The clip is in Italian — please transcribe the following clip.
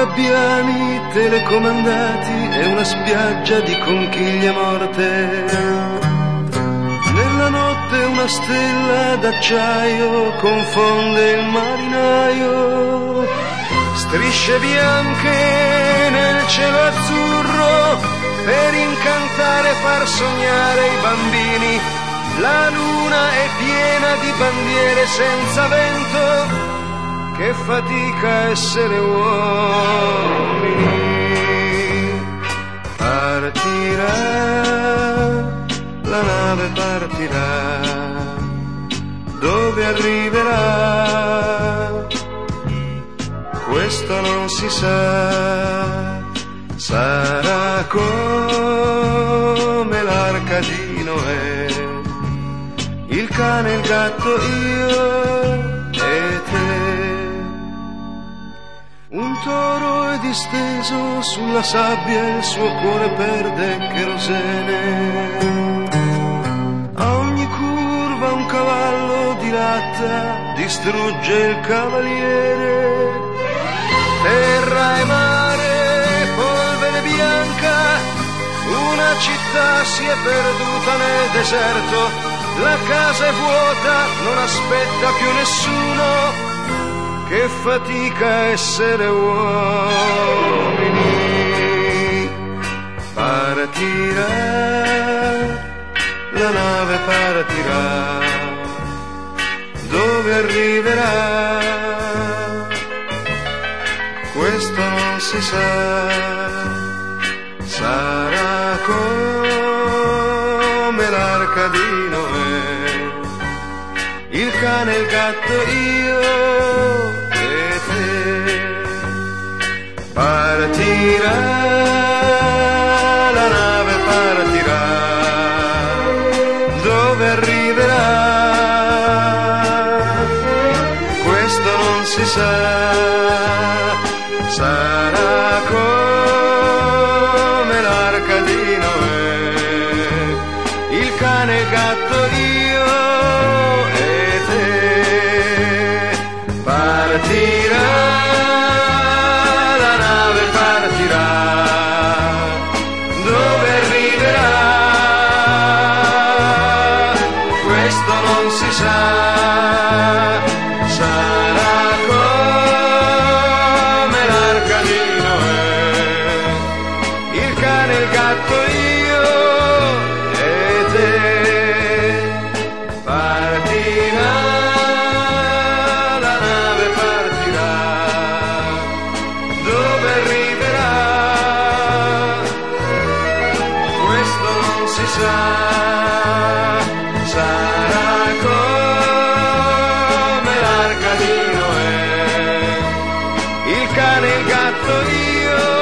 gabbiani telecomandati e una spiaggia di conchiglie morte. Nella notte una stella d'acciaio confonde il marinaio, strisce bianche nel cielo azzurro per incantare e far sognare i bambini. La luna è piena di bandiere senza vento, che fatica essere uomini. Partirà, la nave partirà, dove arriverà questo non si sa. Sarà come l'arca di Noè, il cane, il gatto, io e te. Un toro è disteso sulla sabbia, il suo cuore perde cherosene. A ogni curva un cavallo dilatta, distrugge il cavaliere. Terra e mare, polvere bianca, una città si è perduta nel deserto. La casa è vuota, non aspetta più nessuno, che fatica essere uomini. Partirà, la nave partirà, dove arriverà questo non si sa. Sarà come l'arca di Noè, il cane, il gatto, io e te. Partirà, la nave partirà, dove arriverà questo non si sa. Sarà come l'arca di Noè, il cane, il gatto, io e te. Partirà, la nave partirà, dove arriverà questo non si sa. Sarà come l'arca di Noè, il cane, il gatto, io e te. Partirà, la nave partirà, dove arriverà questo non si sa. Sarà come l'arca di Noè, il cane, il gatto, io